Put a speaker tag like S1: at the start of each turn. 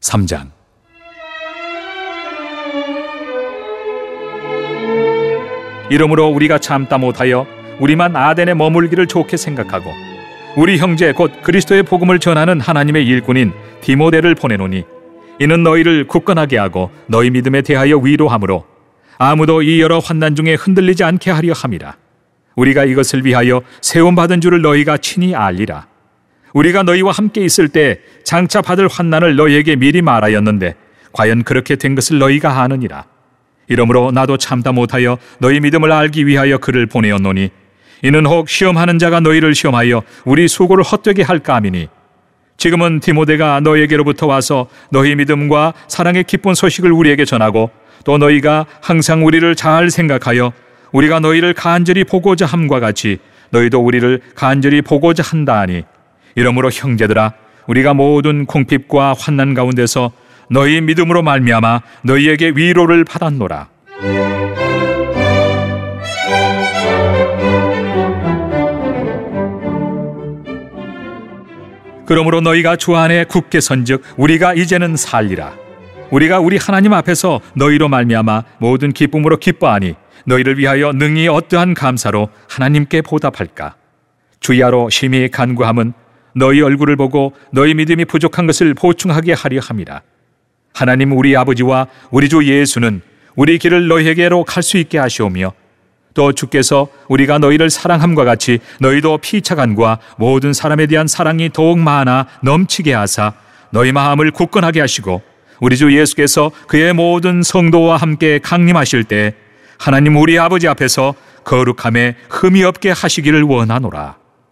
S1: 3장. 이러므로 우리가 참다 못하여 우리만 아덴에 머물기를 좋게 생각하고 우리 형제 곧 그리스도의 복음을 전하는 하나님의 일꾼인 디모데를 보내노니 이는 너희를 굳건하게 하고 너희 믿음에 대하여 위로하므로 아무도 이 여러 환난 중에 흔들리지 않게 하려 함이라. 우리가 이것을 위하여 세움받은 줄을 너희가 친히 알리라. 우리가 너희와 함께 있을 때 장차 받을 환난을 너희에게 미리 말하였는데 과연 그렇게 된 것을 너희가 아느니라. 이러므로 나도 참다 못하여 너희 믿음을 알기 위하여 그를 보내었노니 이는 혹 시험하는 자가 너희를 시험하여 우리 수고를 헛되게 할까 함이니 지금은 디모데가 너희에게로부터 와서 너희 믿음과 사랑의 기쁜 소식을 우리에게 전하고 또 너희가 항상 우리를 잘 생각하여 우리가 너희를 간절히 보고자 함과 같이 너희도 우리를 간절히 보고자 한다 하니 이러므로 형제들아 우리가 모든 궁핍과 환난 가운데서 너희 믿음으로 말미암아 너희에게 위로를 받았노라. 그러므로 너희가 주 안에 굳게 선즉 우리가 이제는 살리라. 우리가 우리 하나님 앞에서 너희로 말미암아 모든 기쁨으로 기뻐하니 너희를 위하여 능히 어떠한 감사로 하나님께 보답할까. 주야로 심히 간구함은 너희 얼굴을 보고 너희 믿음이 부족한 것을 보충하게 하려 함이라. 하나님 우리 아버지와 우리 주 예수는 우리 길을 너희에게로 갈 수 있게 하시오며 또 주께서 우리가 너희를 사랑함과 같이 너희도 피차간과 모든 사람에 대한 사랑이 더욱 많아 넘치게 하사 너희 마음을 굳건하게 하시고 우리 주 예수께서 그의 모든 성도와 함께 강림하실 때 하나님 우리 아버지 앞에서 거룩함에 흠이 없게 하시기를 원하노라.